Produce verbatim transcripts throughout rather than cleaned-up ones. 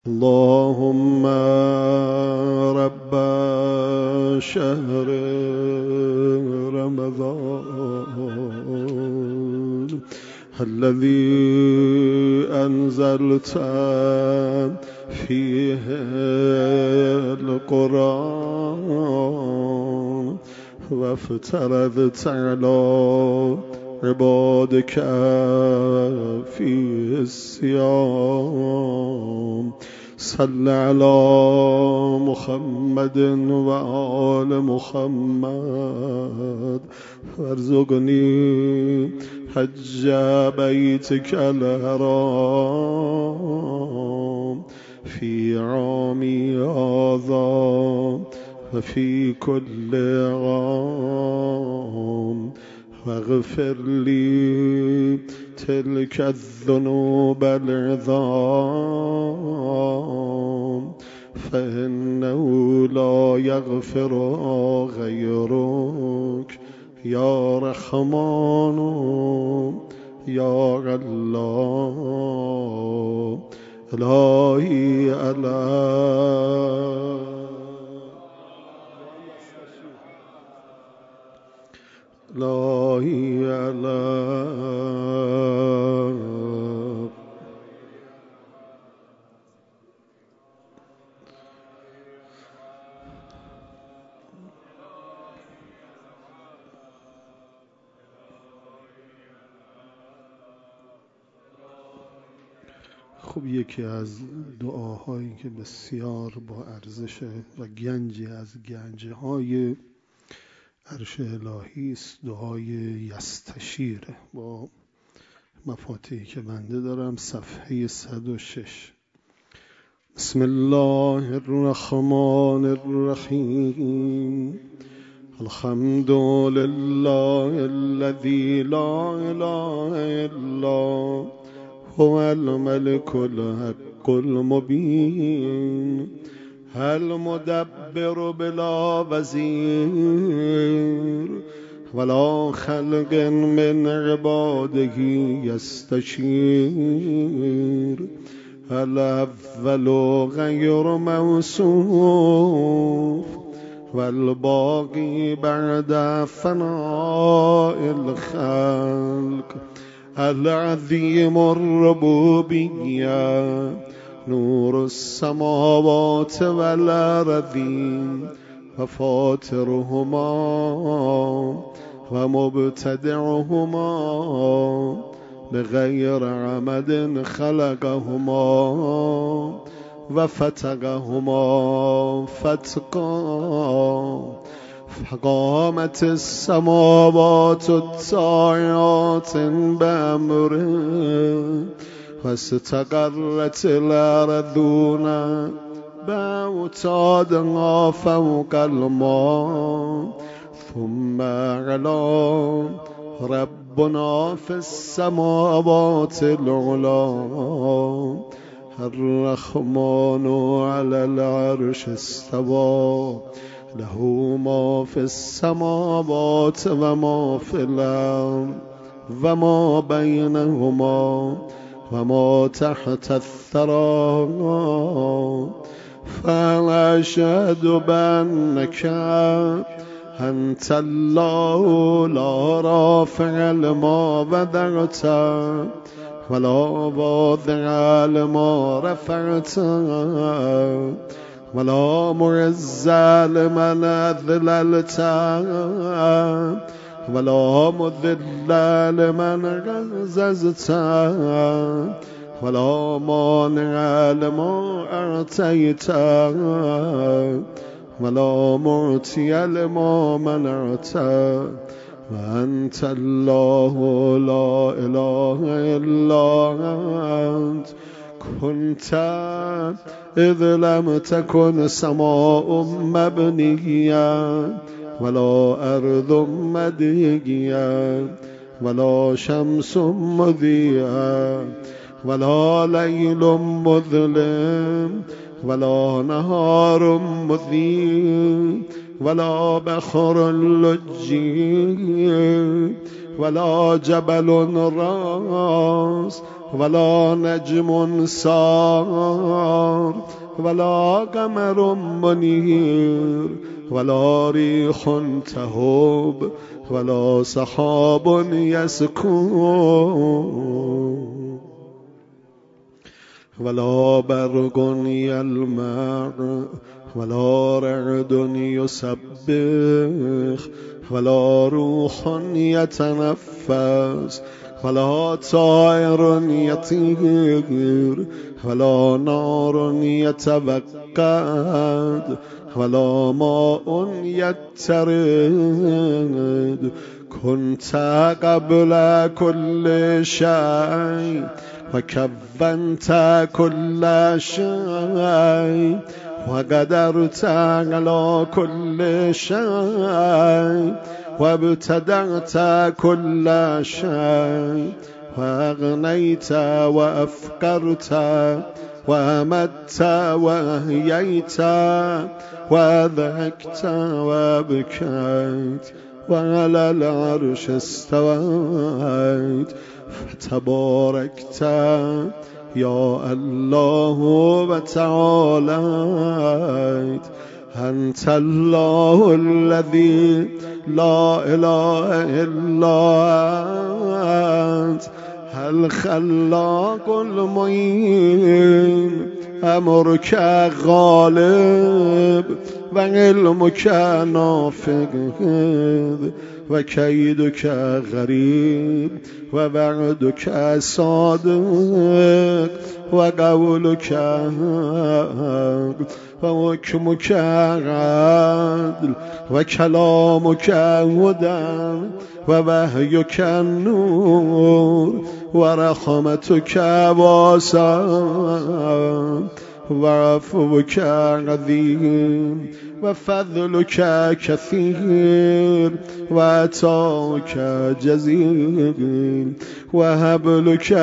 اللهم رب شهر رمضان الذي أنزلت فيه القرآن وافترضت على عبادك فيه الصيام صل على محمد وآل محمد وارزقني حج بيتك الحرام في عامي هذا وفي كل عام واغفر لي تلك الذنوب العظام فإنه لا يغفر غيرك يا رحمن يا الله إلهي الله إلهي الله خب یکی از دعاهایی که بسیار با ارزش و گنجی از گنجهای عرش الهی است دعای یستشیره با مفاتیحی که بنده دارم صفحه صد و شش. بسم الله الرحمن الرحیم الحمد لله الذي لا اله الا هو الملك الحق المبين المدبر بلا وزير ولا خلق من عباده يستشير الأول غير موصوف والباقي بعد فناء الخلق العظيم الربوبية نور السماوات والأرضين وفاطرهما ومبتدعهما بغير عمد خلقهما وفتقهما فتقا فقامت السماوات الطاعات بأمره واستقرت الأرضون بأوتادها فوق الماء ثم على ربنا في السماوات العلى الرحمن على العرش استوى له ما في السماوات وما في الأرض وما بينهما وما تحت الثرى فأشهد بأنك أنت الله لا رافع لما وضعت ولا واضع لما رفعت ولا معز لمن أذللت ولا مذل لمن عززت ولا مانع لما أعطيت ولا معطي لما منعت وأنت الله لا إله إلا أنت كنت إذ لم تكن سماء مبنيا ولا أرض مديا ولا شمس مضيئا ولا ليل مظلم ولا نهار مضيء ولا بحر لجي ولا جبل راس ولا نجم سار ولا قمر منير ولا ريح تهب ولا سحاب يسكن ولا برق يلمع ولا رعد يسبح ولا روح يتنفس ولا طائر يطير ولا نار يتوقد ولا ماء يترد كنت قبل كل شيء وكفنت كل شيء وقدرت على كل شيء وابتدعت كل شيء وأغنيت وأفقرت وأمت وأحييت وأضحكت وأبكيت وعلى العرش استويت فتباركت يا الله وتعاليت أنت الله الذي لا إله إلا أنت الخلاق المعين أمرك غالب وعلمك نافذ وكيدك غريب ووعدك صادق وقولك حق وحكمك عدل وكلامك هدى ووحيك النور ورحمتك واسع وعفوك عظيم وفضلك كثير وعطاك جزيل وهبلك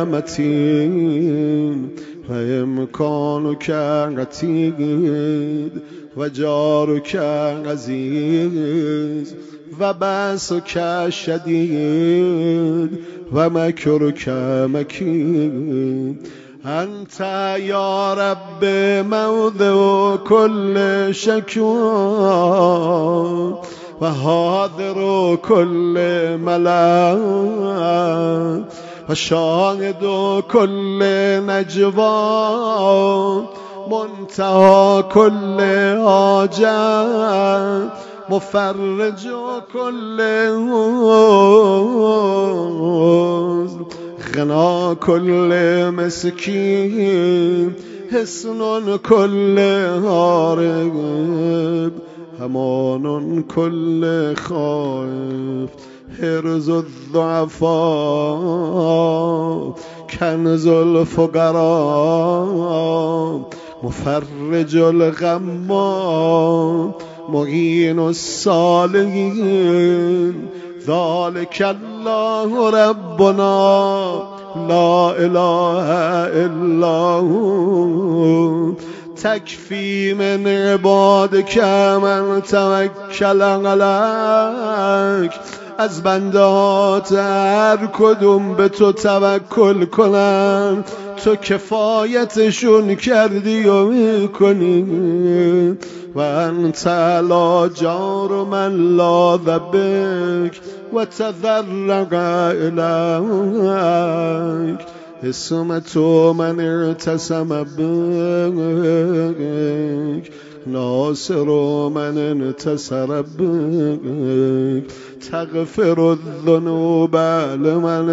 متين وإمكانك عتيد وجارك عزيز وبأسك شديد ومكرك مكين أنت يا رب موضع كل شكوى وحاضر كل ملاك وشاهد كل نجوى منتهى كل حاجة مفرج كل حزن غنا كل مسكين حسن كل هارب امان كل خائف حرز الضعفاء کنز الفقراء مفرج الغمام معین الصالحین ذلك الله ربنا لا اله الا هو تکفی من عبادك من توکل علیک از بندات هر کدوم به تو توکل کنن تو کفایتشون کردی و میکنی و انت لا جار من لا ذبک و تذرق الیک اسم تو من ارتسم بک ناصر من انتصر بك تغفر الذنوب لمن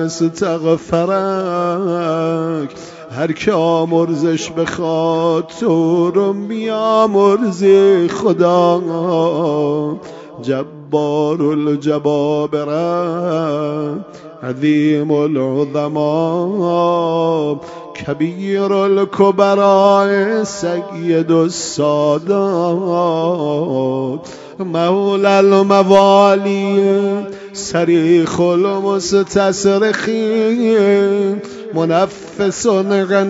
استغفرك هر که آمرزش بخواد تو رو میامرزی خدا جبار الجبابره عظیم العظماء کبیر الکبراء سید السادات مولا الموالی صریخ المستصرخین منفس عن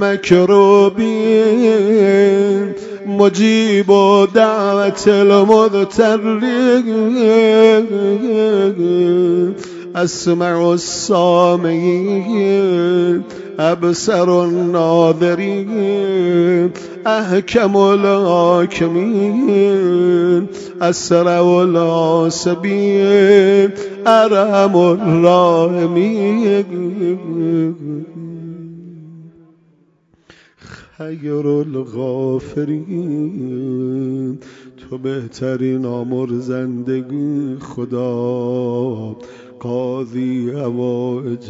المکروبین مجیب دعوت المضطرین اسمع السامعين ابصر الناظرين احكم الحاكمين اسرع الحاسبين ارحم الراحمين خیر الغافرین تو بهترین آمرزندگی خدا قاضی حوائج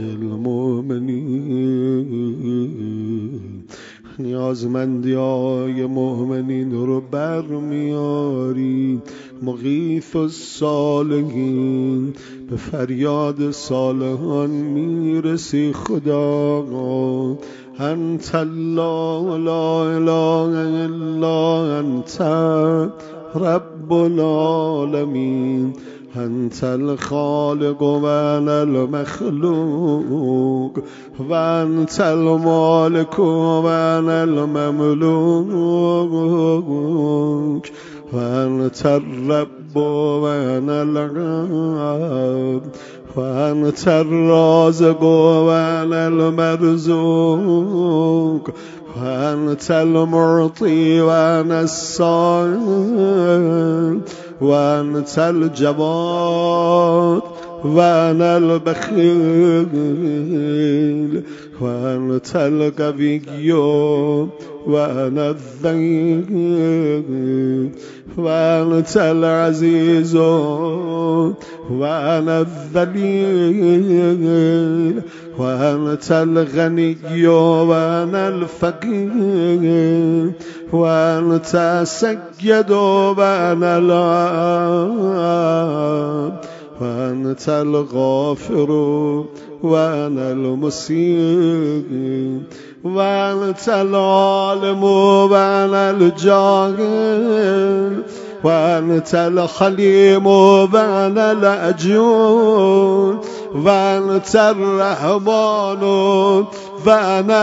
المؤمنین نیازمندی های مؤمنین رو برمیاری مغیث الصالحین به فریاد صالحان میرسی خدا انت الله لا اله الا انت رب العالمین انت الخالق و انا المخلوق و انت المالک و انا المملوک و انت الرب و انا العبد و انت الرازق و انا المرزوق و انت المعطی و انا السائل و انت الجواد و انا البخیل و انت القوی و انا الضعیف و انت العزیز و انا الذلیل و انت الغنی و انا الفقیر و انت السید و انا العبد و انت الغافر و انا المسیء و انت العالم و انا الجاهل و انت الحلیم و انا العجول و انت الرحمن و انا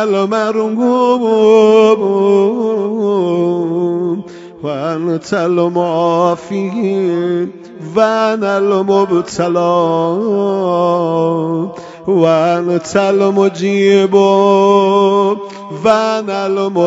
المرحوم و انت المعافی و انا المبتلا و انت المجیب و انا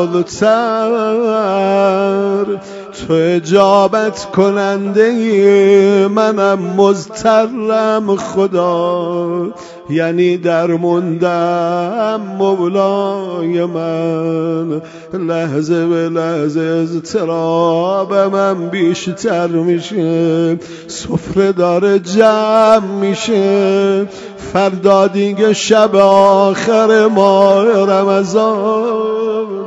المضطر تو اجابت کننده منم مضطرم خدا یعنی در موندم مولای من لحظه به لحظه اضطراب من بیشتر میشه سفره داره جمع میشه فردا دیگه شب آخر ماه رمضان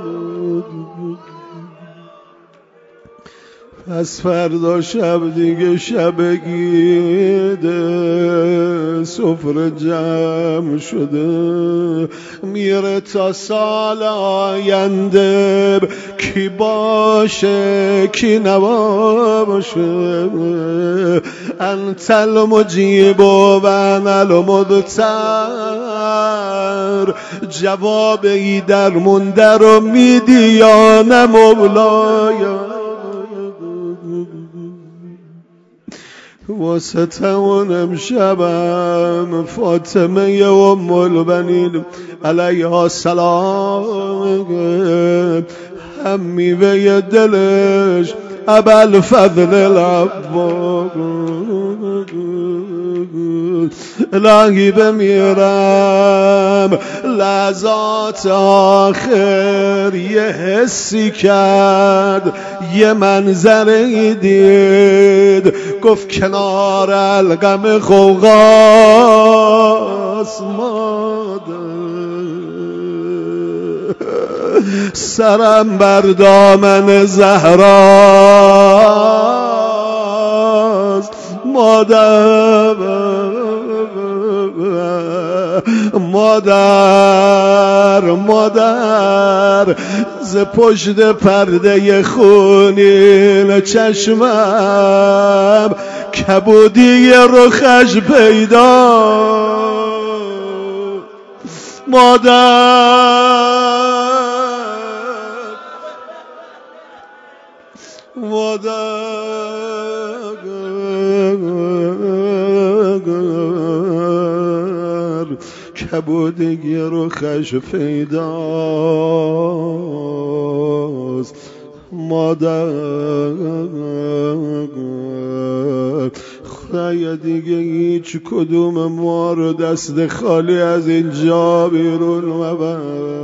پس فردا شب دیگه شب گیده سفره جمع شده میره تا سال آینده کی باشه کی نباشه انت المجیب و انا المضطر جواب ای در مونده رو میدی یا نه مولایا واسه تمون امشبم فاطمه ام البنین علیها السلام هم میوه دلش ابوالفضل العباس الهی بمیرم لحظات آخر یه حسی کرد یه منظری دید گفت کنار القم غوغاست مادر سرم بر دامن زهراست مادر مادر مادر ز پشت پرده خونین چشمم کبودی رخش پیدا مادر مادر کبودگی روخش پیداست. مادر خدایا دیگه هیچ کدوم ما رو دست خالی از اینجا بیرون مبر.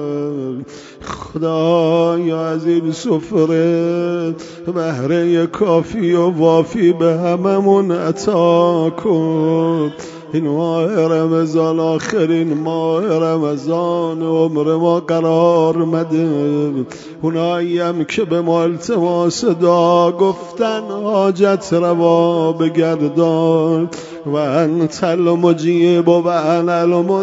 خدایا از این سفره بهره کافی و وافی به هممون عطا کن. این ماه رمضان آخرین ماه رمضان عمر ما قرار مده. اونایی هم که به ما التماس دعا گفتن حاجت روا بگردان. و انت المجیب و انا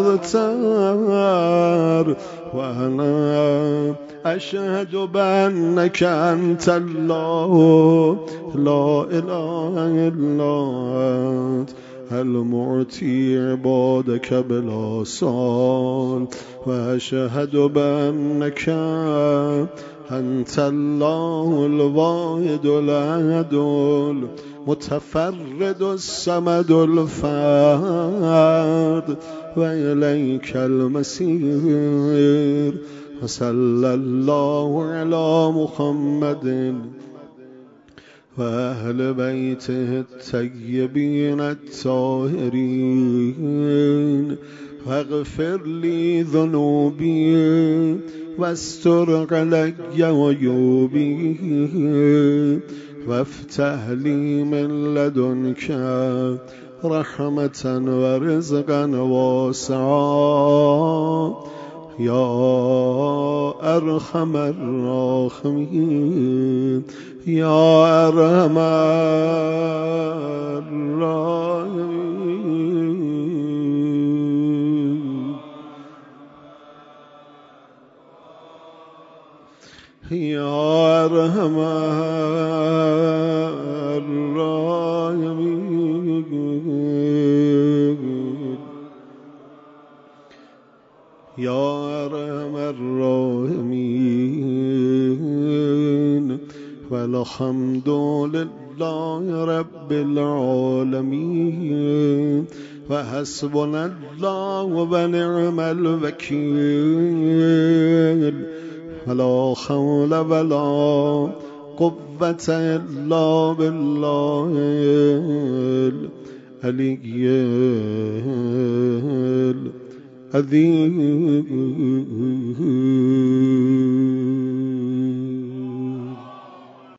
المضطر و انا اشهد بانک انت الله لا اله الا انت المعطي عبادك بلا سؤال و اشهد بانك انت الله الواحد الاحد المتفرد الصمد الفرد و الیک المصیر. وصلی الله علی محمد و اهل بیته الطیبین الطاهرین واغفر لی ذنوبی واستر علی عیوبی وافتح لی من لدنک رحمة و رزقا واسعا یا ارحم الراحمین یا ارحم الراحمین یا ارحم الراحمین یا ارحم الراحمین. والحمد لله رب العالمين وحسبنا الله ونعم الوكيل ولا حول ولا قوة إلا بالله العلي العظيم.